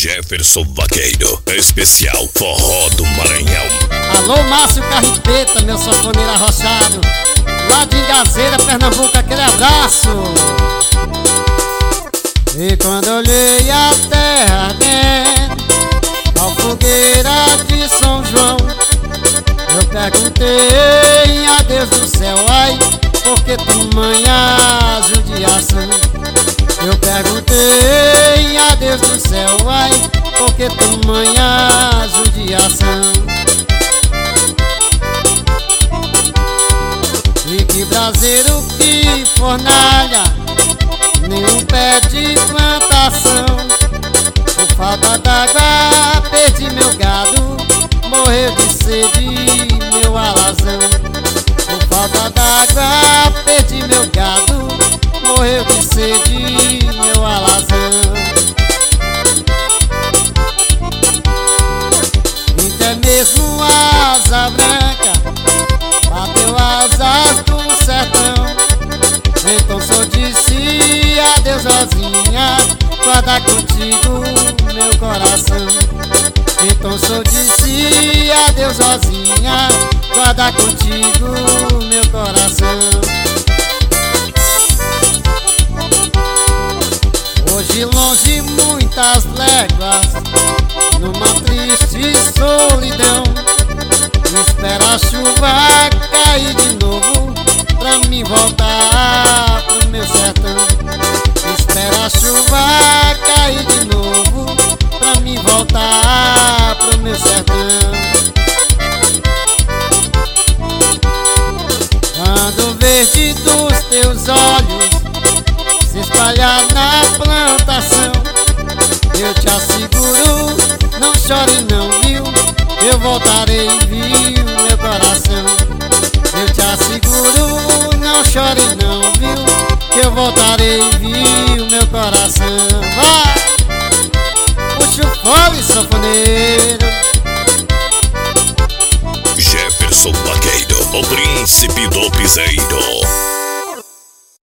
Jefferson Vaqueiro, especial Forró do Maranhão. Alô, Márcio Carripeta, meu sanfoneiro arrochado, lá de Engazeira, Pernambuco, aquele abraço. E quando olhei a terra ardendo, a fogueira de São João, eu perguntei a Deus do céu, ai, por que tamanha judiação? Eu perguntei a Deus do céu, ai, por que tamanha judiação? E que braseiro, que fornalha, nenhum pé de plantação. Por falta d'água perdi meu gado, morreu de sede meu alazão. Por falta d'água perdi meu gado, morreu de sede meu alazão. Até mesmo asa branca bateu asas do sertão. Então só disse adeus, Rosinha, guarda contigo meu coração. Então só disse adeus, Rosinha, guarda contigo meu coração. Hoje longe muitas léguas, numa triste solidão, espera a chuva cair de novo pra mim voltar pro meu sertão. Espera a chuva cair de novo pra mim voltar pro meu sertão. Quando o verde dos teus olhos se espalhar na plantação, eu te asseguro, não chore não, viu? Eu voltarei, viu, meu coração. Eu te asseguro, não chore não, viu? Que eu voltarei, viu, meu coração. Vai! Puxa o fole, sanfoneiro. Jefferson Vaqueiro, o príncipe do piseiro.